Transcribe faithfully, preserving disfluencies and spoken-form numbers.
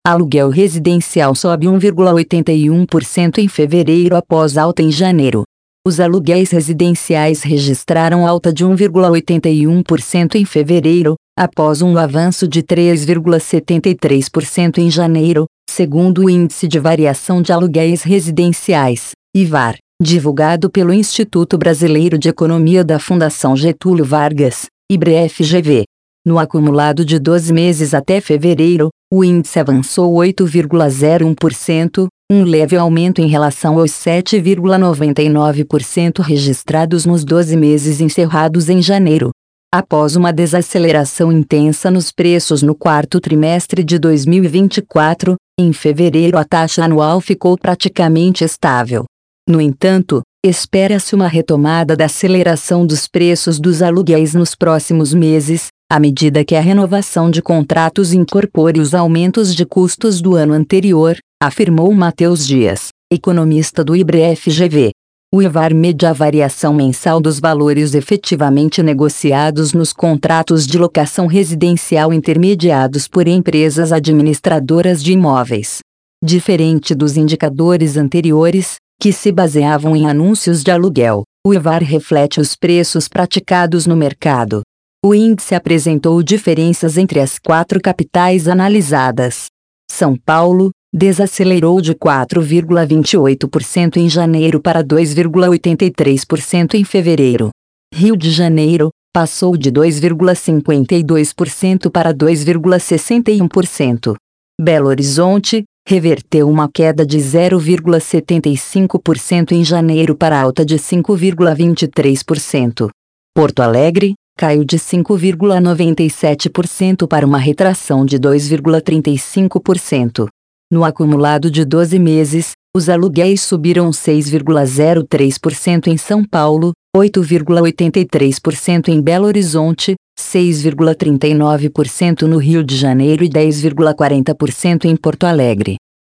Aluguel residencial sobe um vírgula oitenta e um por cento em fevereiro após alta em janeiro. Os aluguéis residenciais registraram alta de um vírgula oitenta e um por cento em fevereiro, após um avanço de três vírgula setenta e três por cento em janeiro, segundo o Índice de Variação de Aluguéis Residenciais, I V A R, divulgado pelo Instituto Brasileiro de Economia da Fundação Getúlio Vargas, I B R E F G V. No acumulado de doze meses até fevereiro, o índice avançou oito vírgula zero um por cento, um leve aumento em relação aos sete vírgula noventa e nove por cento registrados nos doze meses encerrados em janeiro. Após uma desaceleração intensa nos preços no quarto trimestre de dois mil e vinte e quatro, em fevereiro a taxa anual ficou praticamente estável. No entanto, espera-se uma retomada da aceleração dos preços dos aluguéis nos próximos meses, à medida que a renovação de contratos incorpore os aumentos de custos do ano anterior, afirmou Matheus Dias, economista do I B R E F G V. O I V A R mede a variação mensal dos valores efetivamente negociados nos contratos de locação residencial intermediados por empresas administradoras de imóveis. Diferente dos indicadores anteriores, que se baseavam em anúncios de aluguel, o I V A R reflete os preços praticados no mercado. O índice apresentou diferenças entre as quatro capitais analisadas. São Paulo desacelerou de quatro vírgula vinte e oito por cento em janeiro para dois vírgula oitenta e três por cento em fevereiro. Rio de Janeiro passou de dois vírgula cinquenta e dois por cento para dois vírgula sessenta e um por cento. Belo Horizonte reverteu uma queda de zero vírgula setenta e cinco por cento em janeiro para alta de cinco vírgula vinte e três por cento. Porto Alegre caiu de cinco vírgula noventa e sete por cento para uma retração de dois vírgula trinta e cinco por cento. No acumulado de doze meses, os aluguéis subiram seis vírgula zero três por cento em São Paulo, oito vírgula oitenta e três por cento em Belo Horizonte, seis vírgula trinta e nove por cento no Rio de Janeiro e dez vírgula quarenta por cento em Porto Alegre.